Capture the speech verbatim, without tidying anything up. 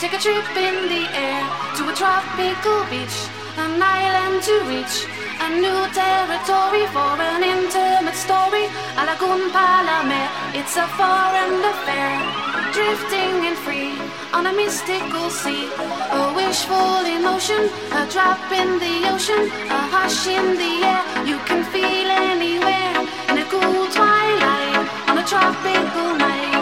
Take a trip in the air to a tropical beach, an island to reach, a new territory for an intimate story. A lagoon palame, it's a foreign affair. Drifting and free on a mystical sea, a wishful emotion, a drop in the ocean, a hush in the air. You can feel anywhere in a cool twilight on a tropical night.